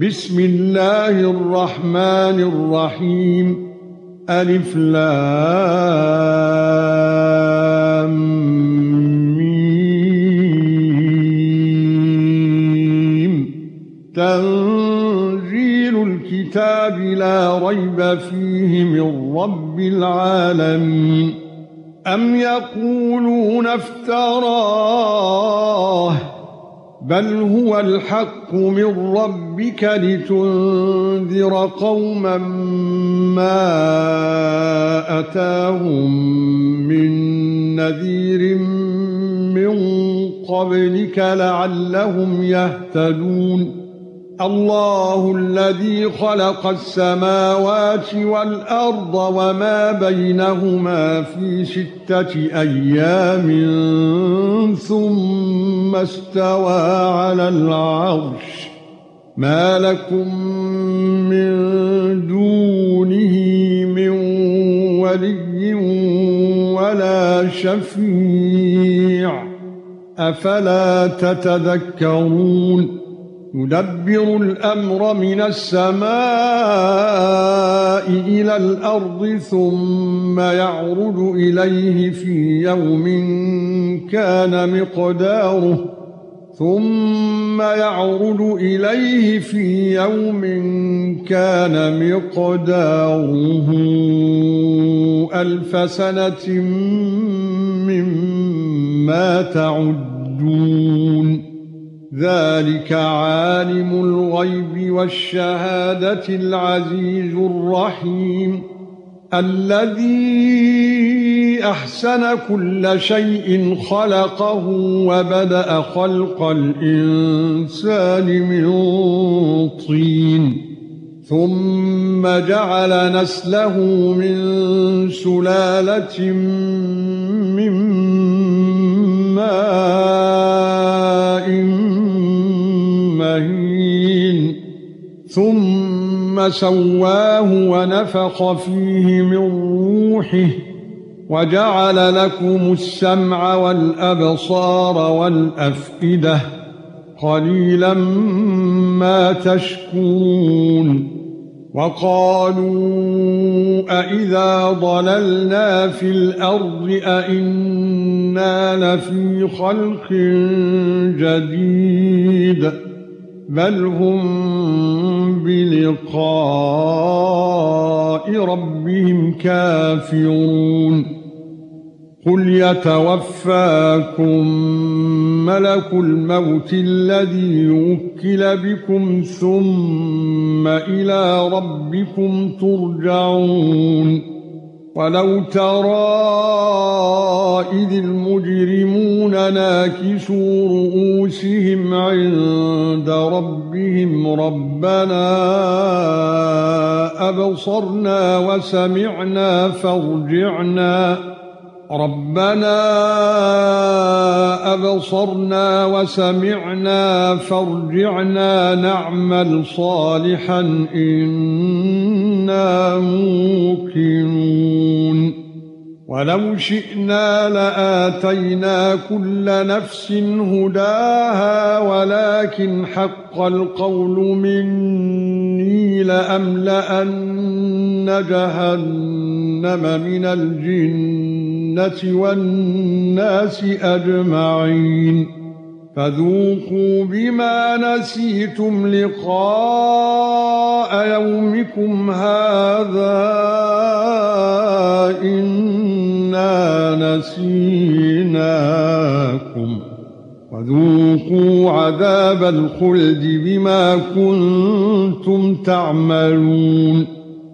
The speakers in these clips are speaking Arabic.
بسم الله الرحمن الرحيم. ألف لام ميم. تنزيل الكتاب لا ريب فيه من رب العالمين. أم يقولون افتراه بل هو الحق من ربك لتنذر قوما ما أتاهم من نذير من قبلك لعلهم يهتدون. الله الذي خلق السماوات والأرض وما بينهما في 6 أيام ثم استوى على العرش. ما لكم من دونه من ولي ولا شفيع أفلا تتذكرون. يدبر الأمر من السماء إلى الأرض ثم يعرج إليه في يوم كان مقداره 1000 سنة مما تعدون. ذلك عالم الغيب والشهادة العزيز الرحيم الذي أحسن كل شيء خلقه وبدأ خلق الإنسان من طين ثم جعل نسله من سلالة من ماء مهين ثم سواه ونفخ فيه من روحه وجعل لكم السمع والأبصار والأفئدة قليلا ما تشكرون. وقالوا أإذا ضللنا في الأرض أإنا لفي خلق جديد بل هم بلقاء ربهم كافرون. قل يتوفاكم ملك الموت الذي وكل بكم ثم إلى ربكم ترجعون. ولو ترى إذ المجرمون ناكسوا رؤوسهم عند ربهم ربنا أبصرنا وسمعنا فارجعنا نعمل صالحا إنا موقنون. ولو شئنا لآتينا كل نفس هداها ولكن حق القول مني لأملأن جهنم من الجنة والناس أجمعين. فذوقوا بما نسيتم لقاء يومكم هذا إنا نسيناكم وذوقوا عذاب الخلد بما كنتم تعملون.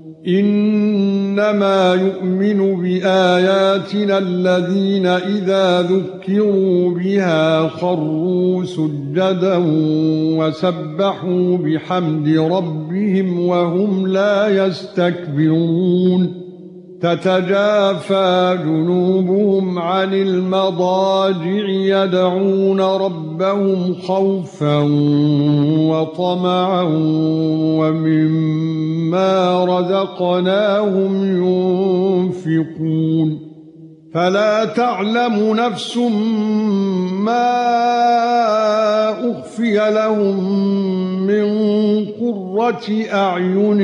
إنما يؤمن بآياتنا الذين إذا ذكروا بها خروا سجدا وسبحوا بحمد ربهم وهم لا يستكبرون. تتجافى جنوبهم عن المضاجع يدعون ربهم خوفا وطمعا ومما رزقناهم ينفقون. فلا تعلم نفس ما أخفي لهم من قرة أعين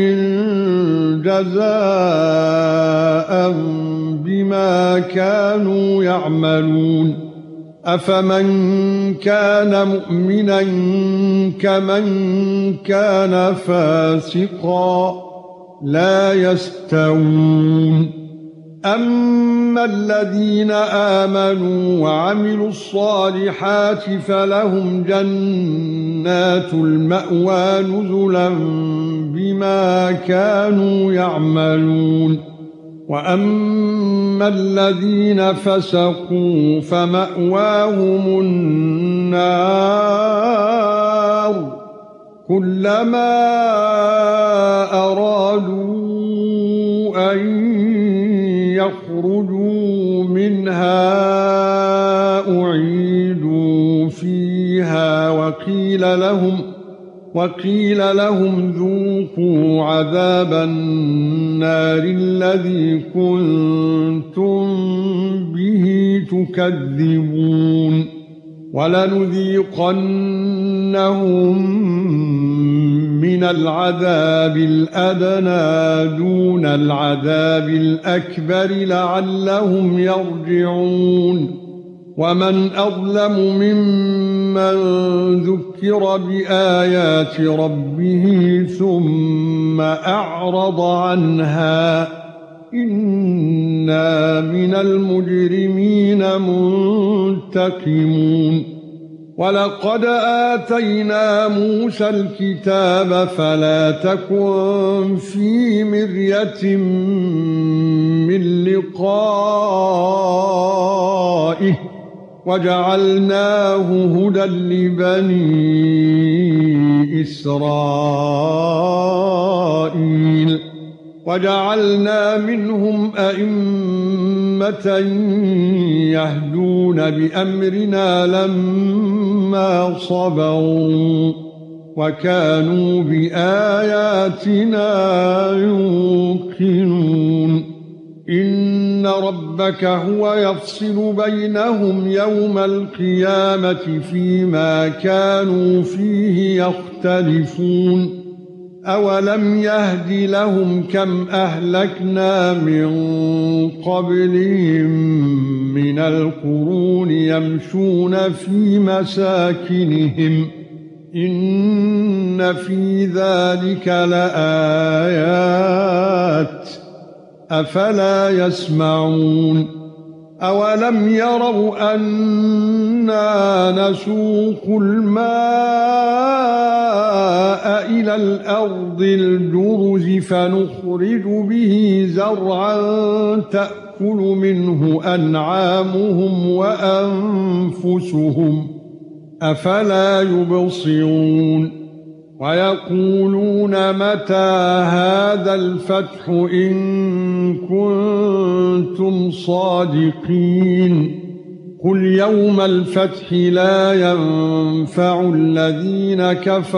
جزاء بما كانوا يعملون أفمن كان مؤمنا كمن كان فاسقا لا يستوون أما الذين آمنوا وعملوا الصالحات فلهم جنات المأوى نزلا بما كانوا يعملون وأما الذين فسقوا فمأواهم النار كلما أرادوا أن يخرجوا منها أعيدوا فيها وقيل لهم ذوقوا عذاب النار الذي كنتم به تكذبون ولنذيقنهم من العذاب الأدنى دون العذاب الأكبر لعلهم يرجعون ومن أظلم ممن ذكر بآيات ربه ثم أعرض عنها إنا من المجرمين منتقمون ولقد آتينا موسى الكتاب فلا تكن في مرية من لقائه وجعلناه هدى لبني إسرائيل وجعلنا منهم أئمة يهدون بأمرنا لما صبروا وكانوا بآياتنا يوقنون إن ربك هو يفصل بينهم يوم القيامة فيما كانوا فيه يختلفون أولم يهد لهم كم أهلكنا من قبلهم من القرون يمشون في مساكنهم إن في ذلك لآيات أفلا يسمعون أولم يروا أنا نسوق الماء إلى الأرض الجرز فنخرج به زرعا تأكل منه أنعامهم وأنفسهم أفلا يبصرون ويقولون متى هذا الفتح إن كنتم صادقين قل يوم الفتح لا ينفع الذين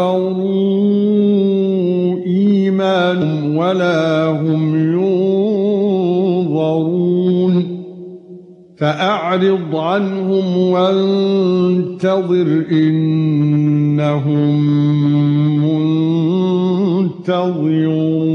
كفروا إيمانهم ولا هم ينظرون فأعرض عنهم وانتظر إنهم منتظرون